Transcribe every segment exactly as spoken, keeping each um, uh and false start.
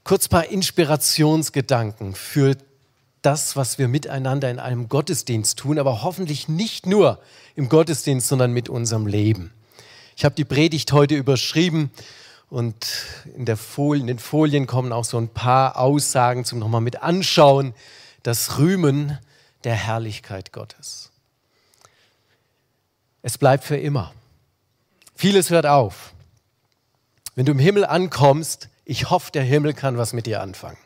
Kurz ein paar Inspirationsgedanken für das, was wir miteinander in einem Gottesdienst tun, aber hoffentlich nicht nur im Gottesdienst, sondern mit unserem Leben. Ich habe die Predigt heute überschrieben und in, der Folie, in den Folien kommen auch so ein paar Aussagen zum nochmal mit anschauen. Das Rühmen der Herrlichkeit Gottes. Es bleibt für immer. Vieles hört auf. Wenn du im Himmel ankommst, ich hoffe, der Himmel kann was mit dir anfangen.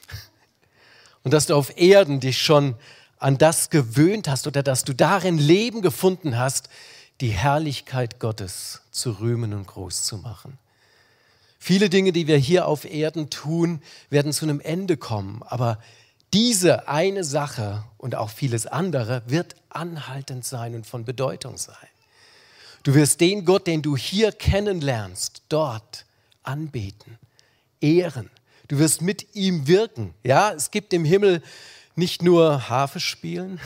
Und dass du auf Erden dich schon an das gewöhnt hast oder dass du darin Leben gefunden hast, die Herrlichkeit Gottes zu rühmen und groß zu machen. Viele Dinge, die wir hier auf Erden tun, werden zu einem Ende kommen. Aber diese eine Sache und auch vieles andere wird anhaltend sein und von Bedeutung sein. Du wirst den Gott, den du hier kennenlernst, dort anbeten, ehren. Du wirst mit ihm wirken. Ja, es gibt im Himmel nicht nur Harfe spielen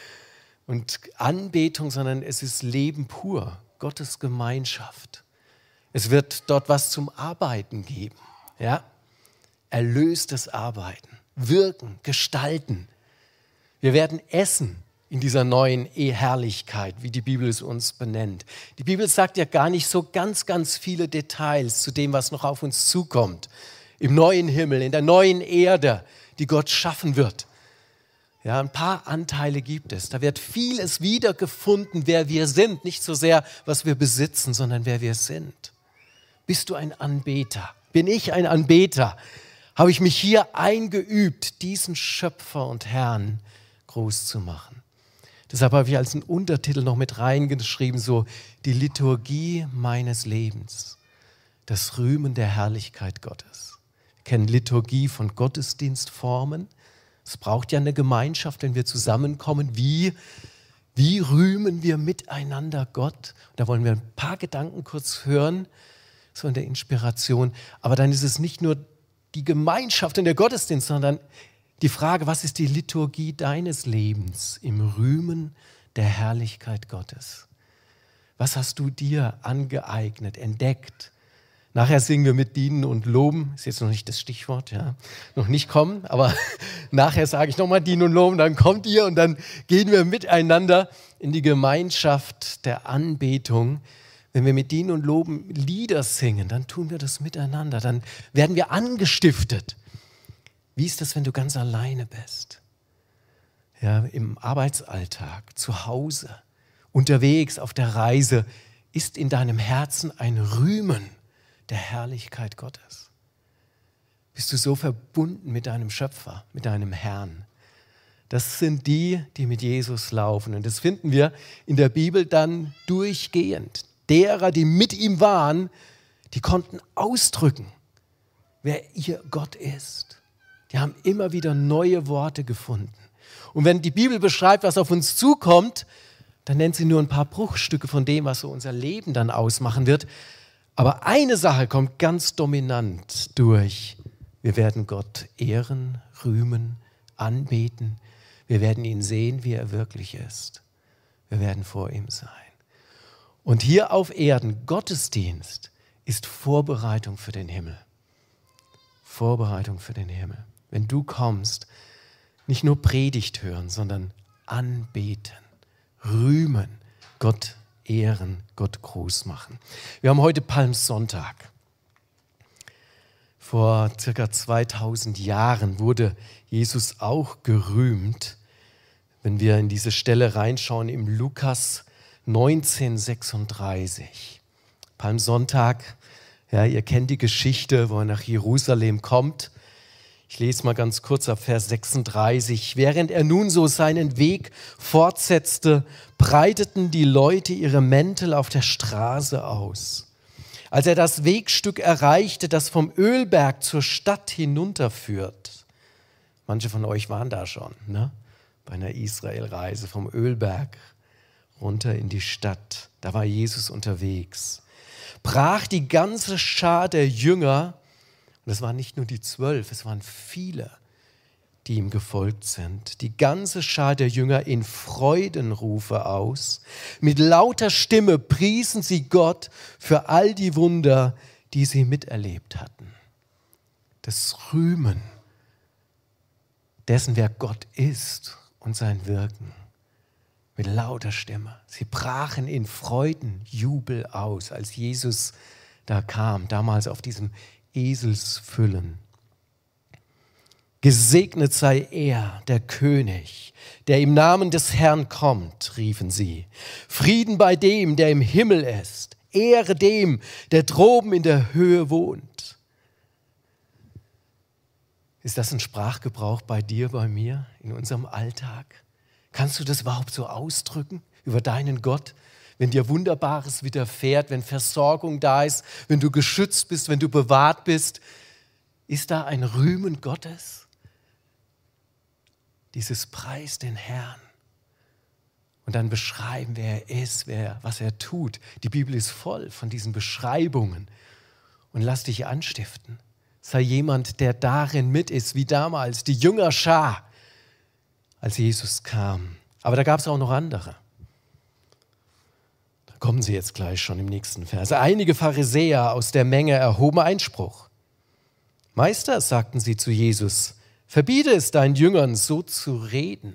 und Anbetung, sondern es ist Leben pur, Gottes Gemeinschaft. Es wird dort was zum Arbeiten geben. Ja, erlöstes Arbeiten, wirken, gestalten. Wir werden essen in dieser neuen Herrlichkeit, wie die Bibel es uns benennt. Die Bibel sagt ja gar nicht so ganz, ganz viele Details zu dem, was noch auf uns zukommt. Im neuen Himmel, in der neuen Erde, die Gott schaffen wird. Ja, ein paar Anteile gibt es. Da wird vieles wiedergefunden, wer wir sind. Nicht so sehr, was wir besitzen, sondern wer wir sind. Bist du ein Anbeter? Bin ich ein Anbeter? Habe ich mich hier eingeübt, diesen Schöpfer und Herrn groß zu machen? Deshalb habe ich als einen Untertitel noch mit reingeschrieben, so die Liturgie meines Lebens. Das Rühmen der Herrlichkeit Gottes. Wir kennen Liturgie von Gottesdienstformen. Es braucht ja eine Gemeinschaft, wenn wir zusammenkommen. Wie, wie rühmen wir miteinander Gott? Da wollen wir ein paar Gedanken kurz hören, so in der Inspiration. Aber dann ist es nicht nur die Gemeinschaft und der Gottesdienst, sondern die Frage, was ist die Liturgie deines Lebens im Rühmen der Herrlichkeit Gottes? Was hast du dir angeeignet, entdeckt? Nachher singen wir mit Dienen und Loben, ist jetzt noch nicht das Stichwort, ja, noch nicht kommen, aber nachher sage ich nochmal Dienen und Loben, dann kommt ihr und dann gehen wir miteinander in die Gemeinschaft der Anbetung. Wenn wir mit Dienen und Loben Lieder singen, dann tun wir das miteinander, dann werden wir angestiftet. Wie ist das, wenn du ganz alleine bist? Ja, im Arbeitsalltag, zu Hause, unterwegs, auf der Reise, ist in deinem Herzen ein Rühmen der Herrlichkeit Gottes. Bist du so verbunden mit deinem Schöpfer, mit deinem Herrn? Das sind die, die mit Jesus laufen. Und das finden wir in der Bibel dann durchgehend. Derer, die mit ihm waren, die konnten ausdrücken, wer ihr Gott ist. Die haben immer wieder neue Worte gefunden. Und wenn die Bibel beschreibt, was auf uns zukommt, dann nennt sie nur ein paar Bruchstücke von dem, was so unser Leben dann ausmachen wird. Aber eine Sache kommt ganz dominant durch. Wir werden Gott ehren, rühmen, anbeten. Wir werden ihn sehen, wie er wirklich ist. Wir werden vor ihm sein. Und hier auf Erden, Gottesdienst ist Vorbereitung für den Himmel. Vorbereitung für den Himmel. Wenn du kommst, nicht nur Predigt hören, sondern anbeten, rühmen, Gott ehren, Gott groß machen. Wir haben heute Palmsonntag. Vor circa zweitausend Jahren wurde Jesus auch gerühmt. Wenn wir in diese Stelle reinschauen, im Lukas neunzehn sechsunddreißig. Palmsonntag, ja, ihr kennt die Geschichte, wo er nach Jerusalem kommt. Ich lese mal ganz kurz ab Vers sechsunddreißig. Während er nun so seinen Weg fortsetzte, breiteten die Leute ihre Mäntel auf der Straße aus. Als er das Wegstück erreichte, das vom Ölberg zur Stadt hinunterführt. Manche von euch waren da schon, ne? Bei einer Israelreise vom Ölberg runter in die Stadt. Da war Jesus unterwegs. Brach die ganze Schar der Jünger, und es waren nicht nur die zwölf, es waren viele, die ihm gefolgt sind. Die ganze Schar der Jünger in Freudenrufe aus. Mit lauter Stimme priesen sie Gott für all die Wunder, die sie miterlebt hatten. das Rühmen dessen, wer Gott ist und sein Wirken. Mit lauter Stimme. Sie brachen in Freudenjubel aus, als Jesus da kam, damals auf diesem Eselsfüllen. Gesegnet sei er, der König, der im Namen des Herrn kommt, riefen sie. Frieden bei dem, der im Himmel ist. Ehre dem, der droben in der Höhe wohnt. Ist das ein Sprachgebrauch bei dir, bei mir, in unserem Alltag? Kannst du das überhaupt so ausdrücken über deinen Gott, wenn dir Wunderbares widerfährt, wenn Versorgung da ist, wenn du geschützt bist, wenn du bewahrt bist? Ist da ein Rühmen Gottes? Dieses Preis den Herrn. Und dann beschreiben, wer er ist, wer, was er tut. Die Bibel ist voll von diesen Beschreibungen. Und lass dich anstiften. Sei jemand, der darin mit ist, wie damals die Jüngerschar, als Jesus kam. Aber da gab es auch noch andere. Da kommen sie jetzt gleich schon im nächsten Vers. Einige Pharisäer aus der Menge erhoben Einspruch. Meister, sagten sie zu Jesus, verbiete es deinen Jüngern, so zu reden.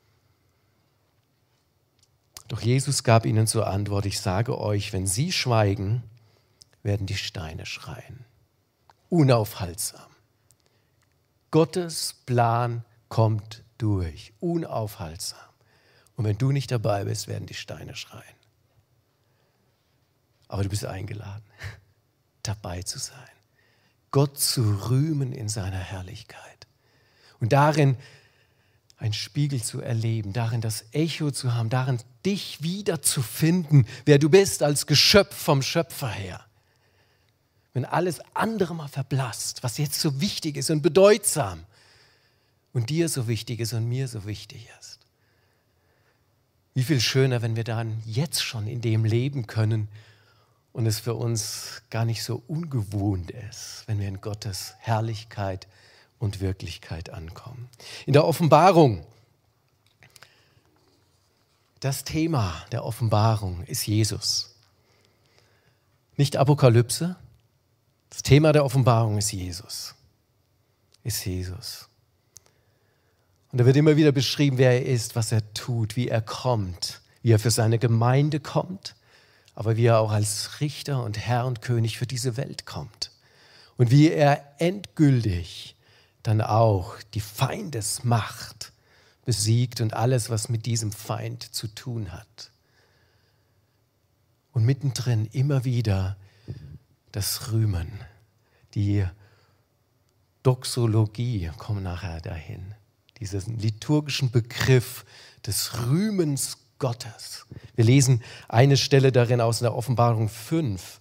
Doch Jesus gab ihnen zur Antwort, ich sage euch, wenn sie schweigen, werden die Steine schreien. Unaufhaltsam. Gottes Plan kommt durch, unaufhaltsam. Und wenn du nicht dabei bist, werden die Steine schreien. Aber du bist eingeladen, dabei zu sein. Gott zu rühmen in seiner Herrlichkeit. Und darin ein Spiegel zu erleben, darin das Echo zu haben, darin dich wieder zu finden, wer du bist als Geschöpf vom Schöpfer her. Wenn alles andere mal verblasst, was jetzt so wichtig ist und bedeutsam und dir so wichtig ist und mir so wichtig ist. Wie viel schöner, wenn wir dann jetzt schon in dem leben können und es für uns gar nicht so ungewohnt ist, wenn wir in Gottes Herrlichkeit und Wirklichkeit ankommen. In der Offenbarung, das Thema der Offenbarung ist Jesus. Nicht Apokalypse. Das Thema der Offenbarung ist Jesus. Ist Jesus. Und da wird immer wieder beschrieben, wer er ist, was er tut, wie er kommt, wie er für seine Gemeinde kommt, aber wie er auch als Richter und Herr und König für diese Welt kommt. Und wie er endgültig dann auch die Feindesmacht besiegt und alles, was mit diesem Feind zu tun hat. Und mittendrin immer wieder das Rühmen, die Doxologie, kommen nachher dahin, diesen liturgischen Begriff des Rühmens Gottes. Wir lesen eine Stelle darin aus der Offenbarung fünf.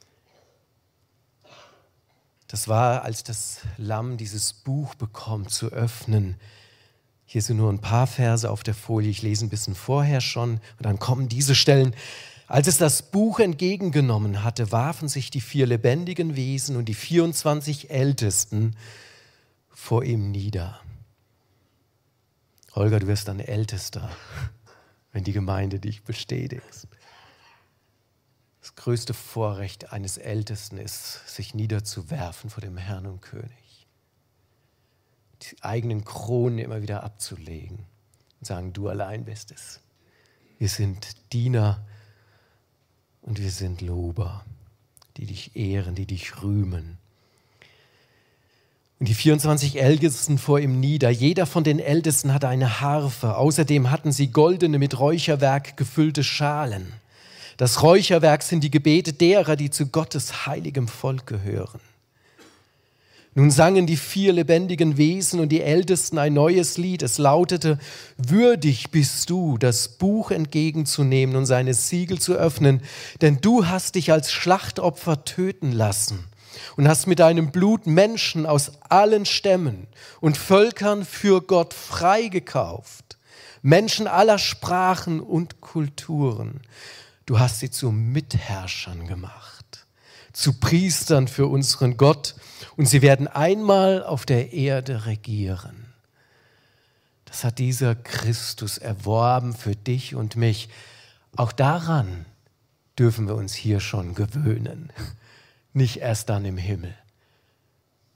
Das war, als das Lamm dieses Buch bekommt, zu öffnen. Hier sind nur ein paar Verse auf der Folie, ich lese ein bisschen vorher schon und dann kommen diese Stellen. Als es das Buch entgegengenommen hatte, warfen sich die vier lebendigen Wesen und die vierundzwanzig Ältesten vor ihm nieder. Holger, du wirst dann Ältester, wenn die Gemeinde dich bestätigt. Das größte Vorrecht eines Ältesten ist, sich niederzuwerfen vor dem Herrn und König. Die eigenen Kronen immer wieder abzulegen und sagen, du allein bist es. Wir sind Diener und wir sind Lober, die dich ehren, die dich rühmen. Und die vierundzwanzig Ältesten vor ihm nieder. Jeder von den Ältesten hatte eine Harfe. Außerdem hatten sie goldene, mit Räucherwerk gefüllte Schalen. Das Räucherwerk sind die Gebete derer, die zu Gottes heiligem Volk gehören. Nun sangen die vier lebendigen Wesen und die Ältesten ein neues Lied. Es lautete, würdig bist du, das Buch entgegenzunehmen und seine Siegel zu öffnen, denn du hast dich als Schlachtopfer töten lassen und hast mit deinem Blut Menschen aus allen Stämmen und Völkern für Gott freigekauft, Menschen aller Sprachen und Kulturen. Du hast sie zu Mitherrschern gemacht, zu Priestern für unseren Gott, und sie werden einmal auf der Erde regieren. Das hat dieser Christus erworben für dich und mich. Auch daran dürfen wir uns hier schon gewöhnen, nicht erst dann im Himmel.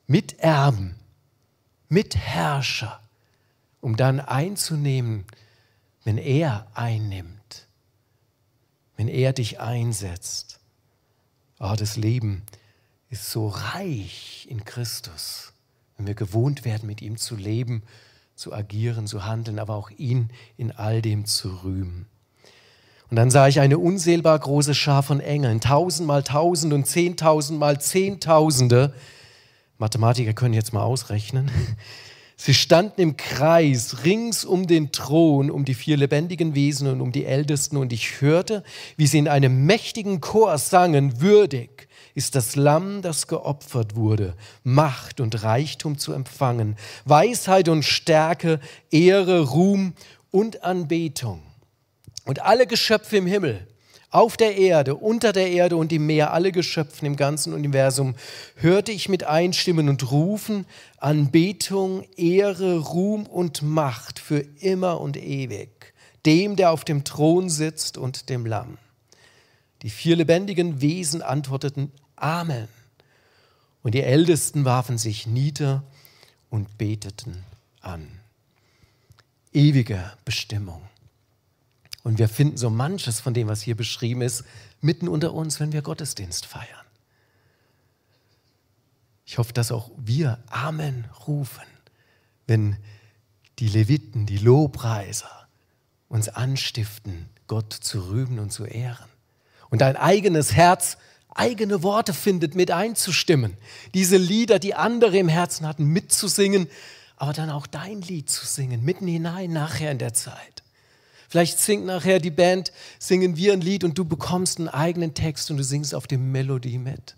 Miterben, Mitherrscher, um dann einzunehmen, wenn er einnimmt, wenn er dich einsetzt. Oh, das Leben ist so reich in Christus, wenn wir gewohnt werden, mit ihm zu leben, zu agieren, zu handeln, aber auch ihn in all dem zu rühmen. Und dann sah ich eine unzählbar große Schar von Engeln, tausendmal tausend und zehntausendmal zehntausende. Mathematiker können jetzt mal ausrechnen. Sie standen im Kreis rings um den Thron, um die vier lebendigen Wesen und um die Ältesten. Und ich hörte, wie sie in einem mächtigen Chor sangen: Würdig ist das Lamm, das geopfert wurde, Macht und Reichtum zu empfangen, Weisheit und Stärke, Ehre, Ruhm und Anbetung. Und alle Geschöpfe im Himmel, auf der Erde, unter der Erde und im Meer, alle Geschöpfe im ganzen Universum, hörte ich mit einstimmen und rufen: Anbetung, Ehre, Ruhm und Macht für immer und ewig, dem, der auf dem Thron sitzt und dem Lamm. Die vier lebendigen Wesen antworteten: Amen. Und die Ältesten warfen sich nieder und beteten an. Ewige Bestimmung. Und wir finden so manches von dem, was hier beschrieben ist, mitten unter uns, wenn wir Gottesdienst feiern. Ich hoffe, dass auch wir Amen rufen, wenn die Leviten, die Lobpreiser uns anstiften, Gott zu rühmen und zu ehren. Und dein eigenes Herz eigene Worte findet, mit einzustimmen. Diese Lieder, die andere im Herzen hatten, mitzusingen, aber dann auch dein Lied zu singen, mitten hinein nachher in der Zeit. Vielleicht singt nachher die Band, singen wir ein Lied und du bekommst einen eigenen Text und du singst auf die Melodie mit.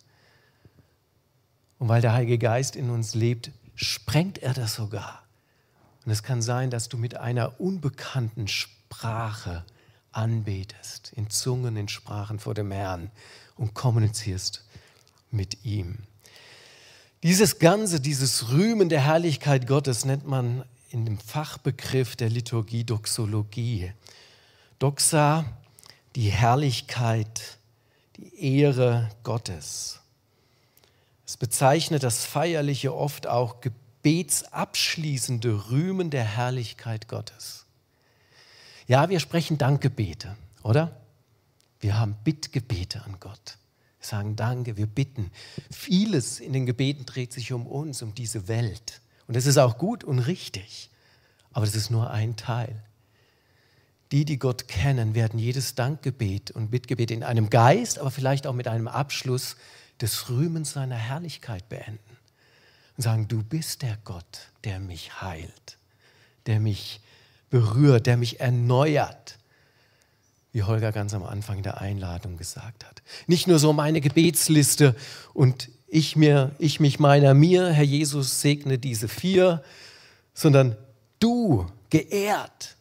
Und weil der Heilige Geist in uns lebt, sprengt er das sogar. Und es kann sein, dass du mit einer unbekannten Sprache anbetest, in Zungen, in Sprachen vor dem Herrn und kommunizierst mit ihm. Dieses Ganze, dieses Rühmen der Herrlichkeit Gottes nennt man in dem Fachbegriff der Liturgie Doxologie. Doxa, die Herrlichkeit, die Ehre Gottes. Es bezeichnet das feierliche, oft auch gebetsabschließende Rühmen der Herrlichkeit Gottes. Ja, wir sprechen Dankgebete, oder? Wir haben Bittgebete an Gott. Wir sagen Danke, wir bitten. Vieles in den Gebeten dreht sich um uns, um diese Welt. Und das ist auch gut und richtig, aber das ist nur ein Teil. Die, die Gott kennen, werden jedes Dankgebet und Bittgebet in einem Geist, aber vielleicht auch mit einem Abschluss des Rühmens seiner Herrlichkeit beenden. Und sagen, du bist der Gott, der mich heilt, der mich berührt, der mich erneuert, wie Holger ganz am Anfang der Einladung gesagt hat. Nicht nur so meine Gebetsliste und ich, mir, ich mich meiner mir, Herr Jesus, segne diese vier, sondern du, geehrt.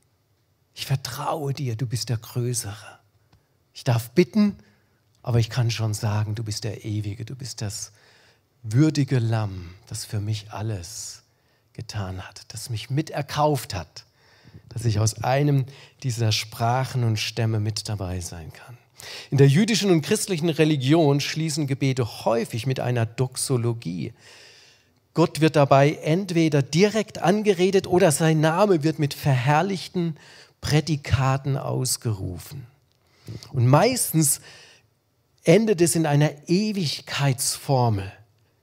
Ich vertraue dir, du bist der Größere. Ich darf bitten, aber ich kann schon sagen, du bist der Ewige, du bist das würdige Lamm, das für mich alles getan hat, das mich miterkauft hat, dass ich aus einem dieser Sprachen und Stämme mit dabei sein kann. In der jüdischen und christlichen Religion schließen Gebete häufig mit einer Doxologie. Gott wird dabei entweder direkt angeredet oder sein Name wird mit verherrlichten Prädikaten ausgerufen. Und meistens endet es in einer Ewigkeitsformel.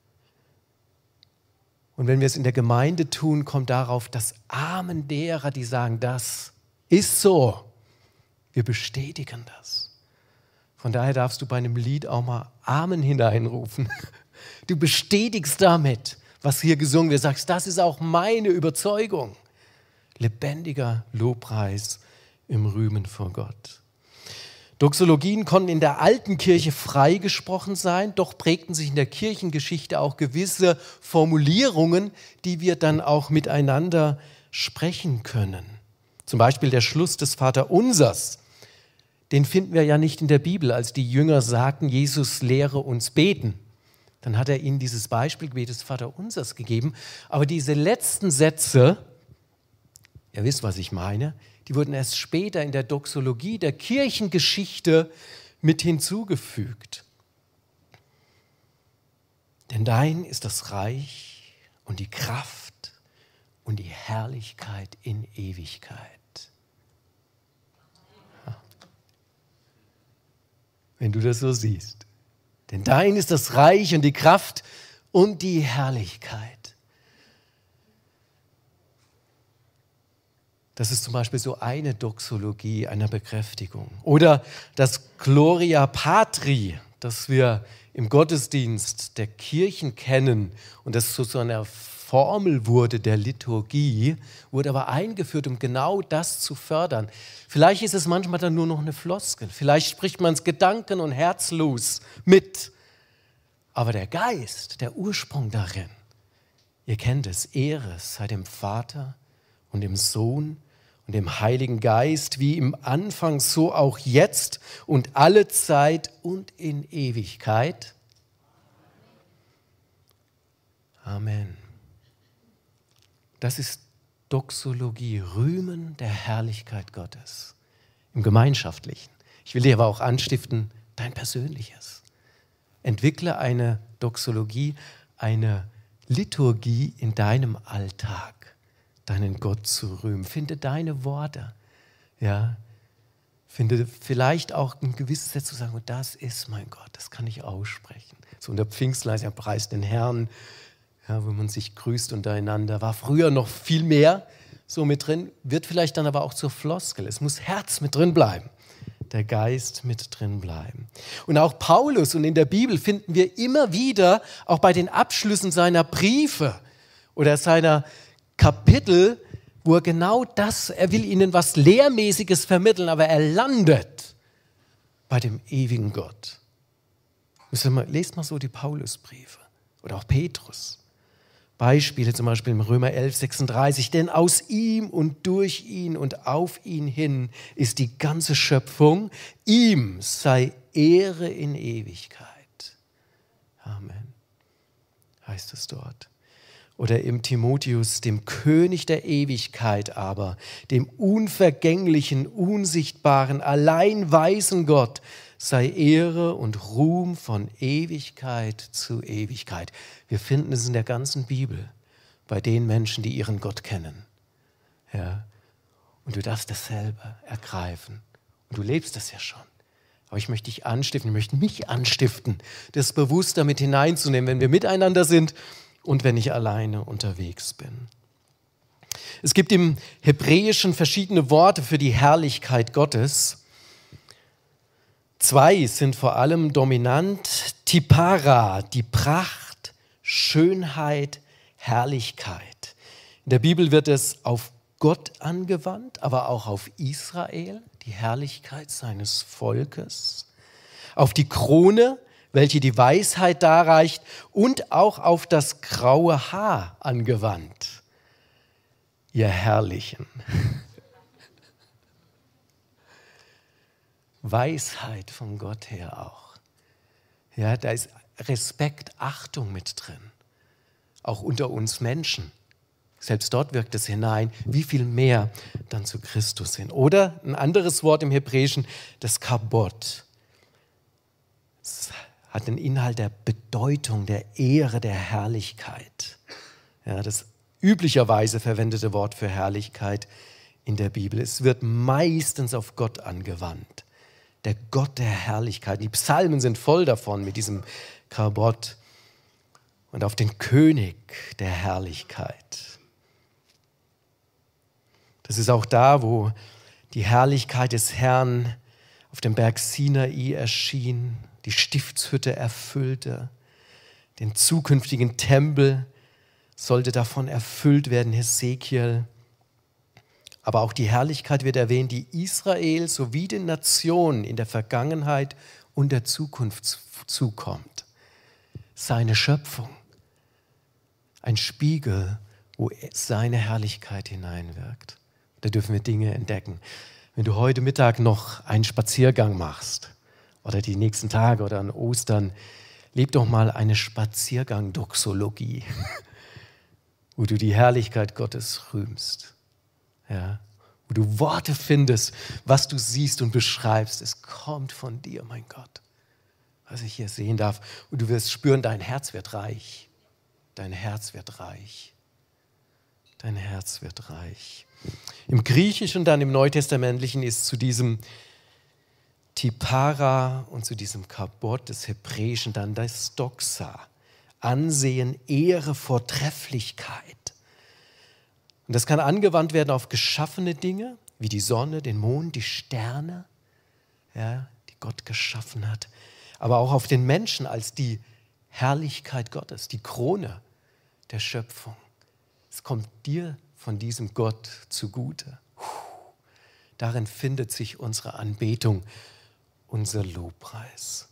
Und wenn wir es in der Gemeinde tun, kommt darauf das Amen derer, die sagen, das ist so. Wir bestätigen das. Von daher darfst du bei einem Lied auch mal Amen hineinrufen. Du bestätigst damit, was hier gesungen wird. Du sagst, das ist auch meine Überzeugung. Lebendiger Lobpreis im Rühmen vor Gott. Doxologien konnten in der alten Kirche freigesprochen sein, doch prägten sich in der Kirchengeschichte auch gewisse Formulierungen, die wir dann auch miteinander sprechen können. Zum Beispiel der Schluss des Vaterunsers. Den finden wir ja nicht in der Bibel, als die Jünger sagten, Jesus lehre uns beten. Dann hat er ihnen dieses Beispielgebet des Vaterunsers gegeben. Aber diese letzten Sätze, ihr wisst, was ich meine, die wurden erst später in der Doxologie der Kirchengeschichte mit hinzugefügt. Denn dein ist das Reich und die Kraft und die Herrlichkeit in Ewigkeit. Wenn du das so siehst. Denn dein ist das Reich und die Kraft und die Herrlichkeit. Das ist zum Beispiel so eine Doxologie einer Bekräftigung. Oder das Gloria Patri, das wir im Gottesdienst der Kirchen kennen und das zu so einer Formel wurde der Liturgie, wurde aber eingeführt, um genau das zu fördern. Vielleicht ist es manchmal dann nur noch eine Floskel. Vielleicht spricht man es gedanken- und herzlos mit. Aber der Geist, der Ursprung darin, ihr kennt es, Ehre sei dem Vater und dem Sohn und dem Heiligen Geist, wie im Anfang, so auch jetzt und alle Zeit und in Ewigkeit. Amen. Das ist Doxologie, Rühmen der Herrlichkeit Gottes im Gemeinschaftlichen. Ich will dir aber auch anstiften, dein Persönliches. Entwickle eine Doxologie, eine Liturgie in deinem Alltag, deinen Gott zu rühmen. Finde deine Worte. Ja. Finde vielleicht auch ein gewisses Sätze zu sagen, und das ist mein Gott, das kann ich aussprechen. So unter Pfingstlein, ja, preist den Herrn, ja, wo man sich grüßt untereinander. War früher noch viel mehr so mit drin, wird vielleicht dann aber auch zur Floskel. Es muss Herz mit drin bleiben, der Geist mit drin bleiben. Und auch Paulus und in der Bibel finden wir immer wieder, auch bei den Abschlüssen seiner Briefe oder seiner Kapitel, wo er genau das, er will ihnen was Lehrmäßiges vermitteln, aber er landet bei dem ewigen Gott. Lest mal so die Paulusbriefe oder auch Petrus. Beispiele zum Beispiel im Römer elf, sechsunddreißig. Denn aus ihm und durch ihn und auf ihn hin ist die ganze Schöpfung. Ihm sei Ehre in Ewigkeit. Amen. Heißt es dort. Oder im Timotheus, dem König der Ewigkeit aber, dem unvergänglichen, unsichtbaren, allein weisen Gott, sei Ehre und Ruhm von Ewigkeit zu Ewigkeit. Wir finden es in der ganzen Bibel, bei den Menschen, die ihren Gott kennen. Ja. Und du darfst dasselbe ergreifen. Und du lebst das ja schon. Aber ich möchte dich anstiften, ich möchte mich anstiften, das bewusst damit hineinzunehmen, wenn wir miteinander sind und wenn ich alleine unterwegs bin. Es gibt im Hebräischen verschiedene Worte für die Herrlichkeit Gottes. Zwei sind vor allem dominant. Tipara, die Pracht, Schönheit, Herrlichkeit. In der Bibel wird es auf Gott angewandt, aber auch auf Israel, die Herrlichkeit seines Volkes. Auf die Krone, welche die Weisheit darreicht, und auch auf das graue Haar angewandt. Ihr Herrlichen. Weisheit von Gott her auch. Ja, da ist Respekt, Achtung mit drin. Auch unter uns Menschen. Selbst dort wirkt es hinein, wie viel mehr dann zu Christus hin. Oder ein anderes Wort im Hebräischen, das Kabod. Das hat den Inhalt der Bedeutung, der Ehre, der Herrlichkeit. Ja, das üblicherweise verwendete Wort für Herrlichkeit in der Bibel. Es wird meistens auf Gott angewandt. Der Gott der Herrlichkeit. Die Psalmen sind voll davon mit diesem Kabod. Und auf den König der Herrlichkeit. Das ist auch da, wo die Herrlichkeit des Herrn auf dem Berg Sinai erschien, die Stiftshütte erfüllte, den zukünftigen Tempel sollte davon erfüllt werden, Hesekiel. Aber auch die Herrlichkeit wird erwähnt, die Israel sowie den Nationen in der Vergangenheit und der Zukunft zukommt. Seine Schöpfung, ein Spiegel, wo seine Herrlichkeit hineinwirkt. Da dürfen wir Dinge entdecken. Wenn du heute Mittag noch einen Spaziergang machst oder die nächsten Tage oder an Ostern, leb doch mal eine Spaziergang-Doxologie, wo du die Herrlichkeit Gottes rühmst. Ja, wo du Worte findest, was du siehst und beschreibst. Es kommt von dir, mein Gott. was ich hier sehen darf. Und du wirst spüren, dein Herz wird reich. Dein Herz wird reich. Dein Herz wird reich. Im Griechischen, dann im Neutestamentlichen, ist zu diesem Tipara und zu diesem Kabot des Hebräischen dann das Doxa. Ansehen, Ehre, Vortrefflichkeit. Und das kann angewandt werden auf geschaffene Dinge, wie die Sonne, den Mond, die Sterne, ja, die Gott geschaffen hat. Aber auch auf den Menschen als die Herrlichkeit Gottes, die Krone der Schöpfung. Es kommt dir von diesem Gott zugute. Darin findet sich unsere Anbetung, unser Lobpreis.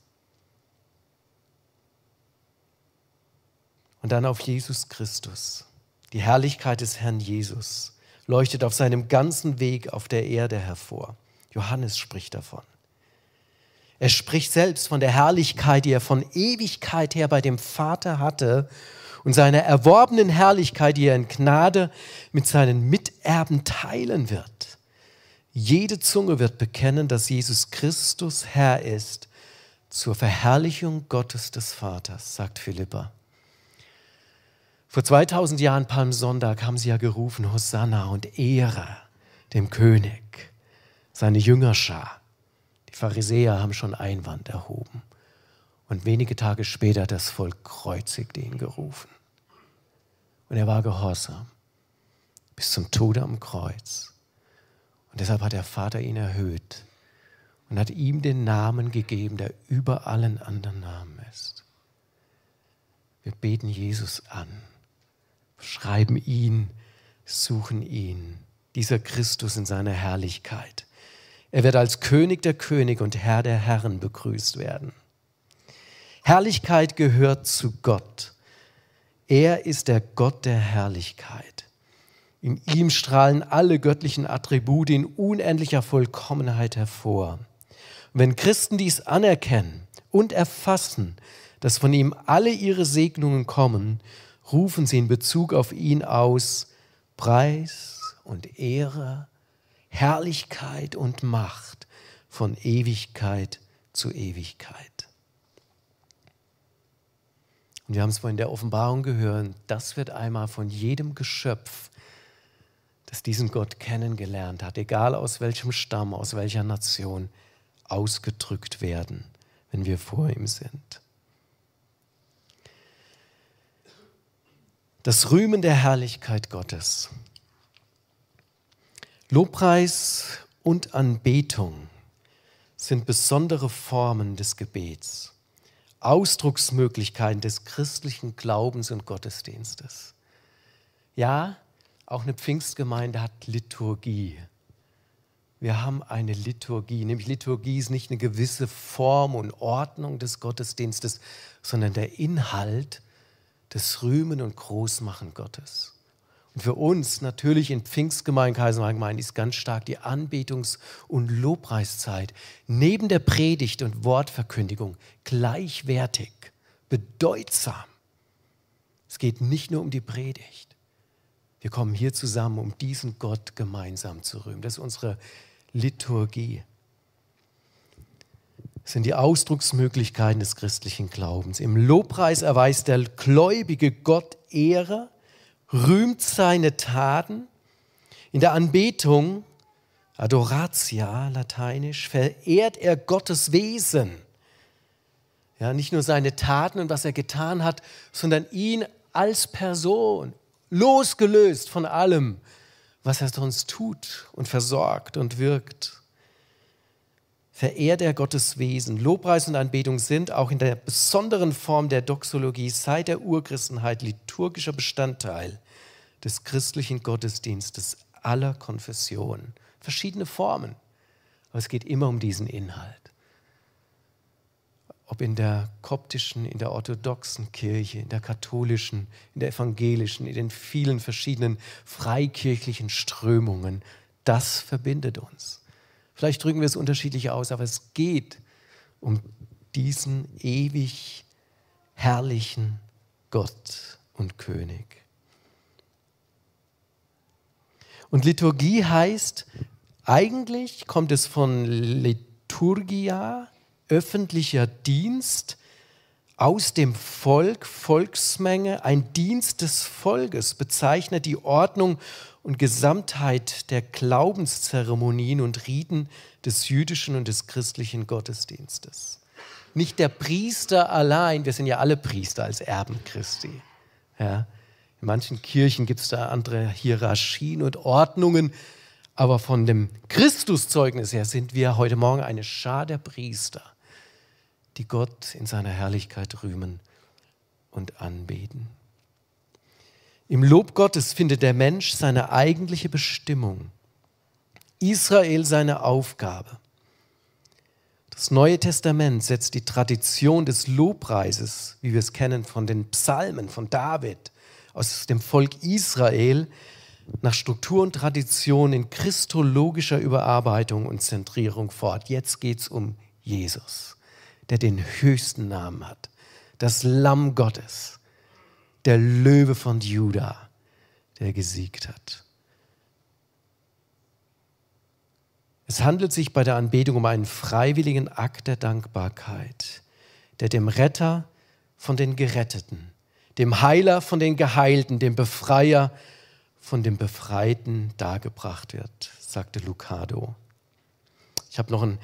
Und dann auf Jesus Christus. Die Herrlichkeit des Herrn Jesus leuchtet auf seinem ganzen Weg auf der Erde hervor. Johannes spricht davon. Er spricht selbst von der Herrlichkeit, die er von Ewigkeit her bei dem Vater hatte und seiner erworbenen Herrlichkeit, die er in Gnade mit seinen Miterben teilen wird. Jede Zunge wird bekennen, dass Jesus Christus Herr ist, zur Verherrlichung Gottes des Vaters, sagt Philippa. Vor zweitausend Jahren, Palmsonntag, haben sie ja gerufen, Hosanna und Ehre dem König, seine Jüngerschar. Die Pharisäer haben schon Einwand erhoben. Und wenige Tage später hat das Volk kreuzigt ihn gerufen. Und er war gehorsam bis zum Tode am Kreuz. Und deshalb hat der Vater ihn erhöht und hat ihm den Namen gegeben, der über allen anderen Namen ist. Wir beten Jesus an, schreiben ihn, suchen ihn, dieser Christus in seiner Herrlichkeit. Er wird als König der Könige und Herr der Herren begrüßt werden. Herrlichkeit gehört zu Gott. Er ist der Gott der Herrlichkeit. In ihm strahlen alle göttlichen Attribute in unendlicher Vollkommenheit hervor. Und wenn Christen dies anerkennen und erfassen, dass von ihm alle ihre Segnungen kommen, rufen sie in Bezug auf ihn aus Preis und Ehre, Herrlichkeit und Macht von Ewigkeit zu Ewigkeit. Und wir haben es vorhin in der Offenbarung gehört, das wird einmal von jedem Geschöpf, das diesen Gott kennengelernt hat, egal aus welchem Stamm, aus welcher Nation, ausgedrückt werden, wenn wir vor ihm sind. Das Rühmen der Herrlichkeit Gottes. Lobpreis und Anbetung sind besondere Formen des Gebets, Ausdrucksmöglichkeiten des christlichen Glaubens und Gottesdienstes. Ja, auch eine Pfingstgemeinde hat Liturgie. Wir haben eine Liturgie, nämlich Liturgie ist nicht eine gewisse Form und Ordnung des Gottesdienstes, sondern der Inhalt des Rühmen und Großmachen Gottes. Und für uns natürlich in Pfingstgemeinden, Kaisergemeinden ist ganz stark die Anbetungs- und Lobpreiszeit neben der Predigt und Wortverkündigung gleichwertig, bedeutsam. Es geht nicht nur um die Predigt. Wir kommen hier zusammen, um diesen Gott gemeinsam zu rühmen. Das ist unsere Liturgie. Das sind die Ausdrucksmöglichkeiten des christlichen Glaubens. Im Lobpreis erweist der gläubige Gott Ehre, rühmt seine Taten. In der Anbetung, Adoratia, lateinisch, verehrt er Gottes Wesen. Ja, nicht nur seine Taten und was er getan hat, sondern ihn als Person, losgelöst von allem, was er sonst tut und versorgt und wirkt. Verehrt er Gottes Wesen. Lobpreis und Anbetung sind auch in der besonderen Form der Doxologie seit der Urchristenheit liturgischer Bestandteil des christlichen Gottesdienstes aller Konfessionen. Verschiedene Formen, aber es geht immer um diesen Inhalt. Ob in der koptischen, in der orthodoxen Kirche, in der katholischen, in der evangelischen, in den vielen verschiedenen freikirchlichen Strömungen, das verbindet uns. Vielleicht drücken wir es unterschiedlich aus, aber es geht um diesen ewig herrlichen Gott und König. Und Liturgie heißt, eigentlich kommt es von Liturgia, öffentlicher Dienst aus dem Volk, Volksmenge, ein Dienst des Volkes, bezeichnet die Ordnung und Gesamtheit der Glaubenszeremonien und Riten des jüdischen und des christlichen Gottesdienstes. Nicht der Priester allein, wir sind ja alle Priester als Erben Christi. Ja, in manchen Kirchen gibt es da andere Hierarchien und Ordnungen, aber von dem Christuszeugnis her sind wir heute Morgen eine Schar der Priester, die Gott in seiner Herrlichkeit rühmen und anbeten. Im Lob Gottes findet der Mensch seine eigentliche Bestimmung, Israel seine Aufgabe. Das Neue Testament setzt die Tradition des Lobpreises, wie wir es kennen von den Psalmen von David, aus dem Volk Israel, nach Struktur und Tradition in christologischer Überarbeitung und Zentrierung fort. Jetzt geht es um Jesus, der den höchsten Namen hat, das Lamm Gottes, der Löwe von Juda, der gesiegt hat. Es handelt sich bei der Anbetung um einen freiwilligen Akt der Dankbarkeit, der dem Retter von den Geretteten, dem Heiler von den Geheilten, dem Befreier von dem Befreiten dargebracht wird, sagte Lucado. Ich habe noch ein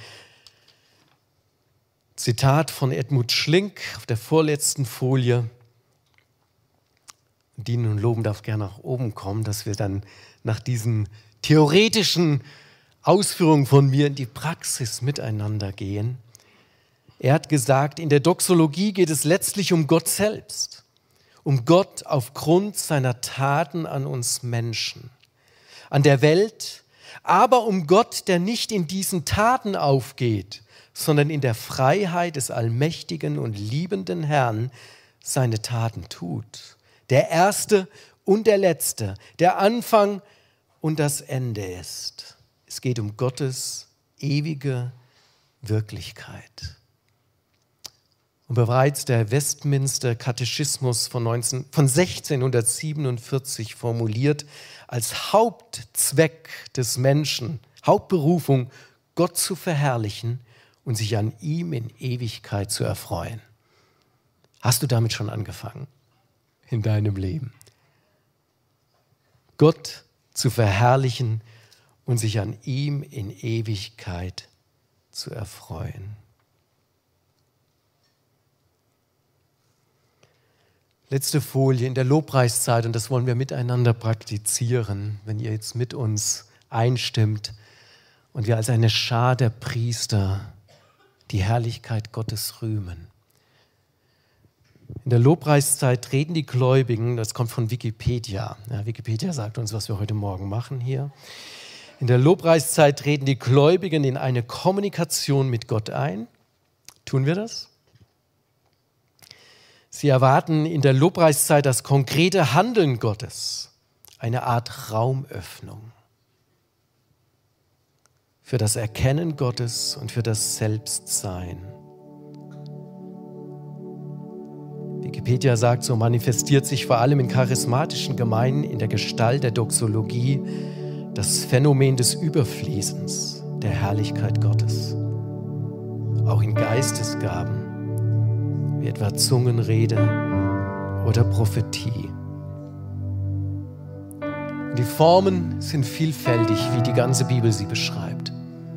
Zitat von Edmund Schlink auf der vorletzten Folie. Dienen und Loben darf gerne nach oben kommen, dass wir dann nach diesen theoretischen Ausführungen von mir in die Praxis miteinander gehen. Er hat gesagt, in der Doxologie geht es letztlich um Gott selbst, um Gott aufgrund seiner Taten an uns Menschen, an der Welt, aber um Gott, der nicht in diesen Taten aufgeht, sondern in der Freiheit des allmächtigen und liebenden Herrn seine Taten tut. Der Erste und der Letzte, der Anfang und das Ende ist. Es geht um Gottes ewige Wirklichkeit. Und bereits der Westminster Katechismus von, neunzehn, von sechzehnhundertsiebenundvierzig formuliert, als Hauptzweck des Menschen, Hauptberufung, Gott zu verherrlichen und sich an ihm in Ewigkeit zu erfreuen. Hast du damit schon angefangen in deinem Leben? Gott zu verherrlichen und sich an ihm in Ewigkeit zu erfreuen. Letzte Folie in der Lobpreiszeit, und das wollen wir miteinander praktizieren, wenn ihr jetzt mit uns einstimmt und wir als eine Schar der Priester die Herrlichkeit Gottes rühmen. In der Lobpreiszeit treten die Gläubigen, das kommt von Wikipedia, ja, Wikipedia sagt uns, was wir heute Morgen machen hier. In der Lobpreiszeit treten die Gläubigen in eine Kommunikation mit Gott ein. Tun wir das? Sie erwarten in der Lobpreiszeit das konkrete Handeln Gottes, eine Art Raumöffnung für das Erkennen Gottes und für das Selbstsein. Wikipedia sagt, so manifestiert sich vor allem in charismatischen Gemeinden in der Gestalt der Doxologie das Phänomen des Überfließens der Herrlichkeit Gottes. Auch in Geistesgaben, wie etwa Zungenrede oder Prophetie. Die Formen sind vielfältig, wie die ganze Bibel sie beschreibt.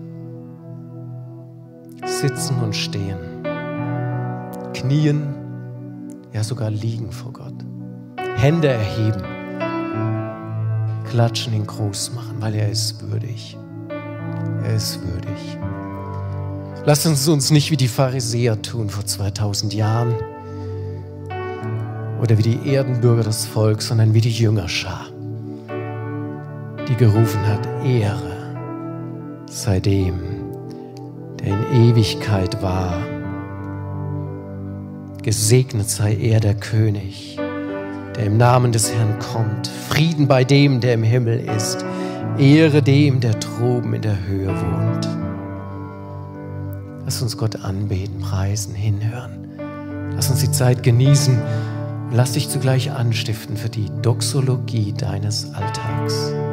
Sitzen und stehen, knien, ja sogar liegen vor Gott, Hände erheben, klatschen, ihn groß machen, weil er ist würdig. Er ist würdig. Lasst uns uns nicht wie die Pharisäer tun vor zweitausend Jahren oder wie die Erdenbürger des Volks, sondern wie die Jüngerschar, die gerufen hat, Ehre sei dem, der in Ewigkeit war. Gesegnet sei er, der König, der im Namen des Herrn kommt. Frieden bei dem, der im Himmel ist. Ehre dem, der droben in der Höhe wohnt. Lass uns Gott anbeten, preisen, hinhören. Lass uns die Zeit genießen und lass dich zugleich anstiften für die Doxologie deines Alltags.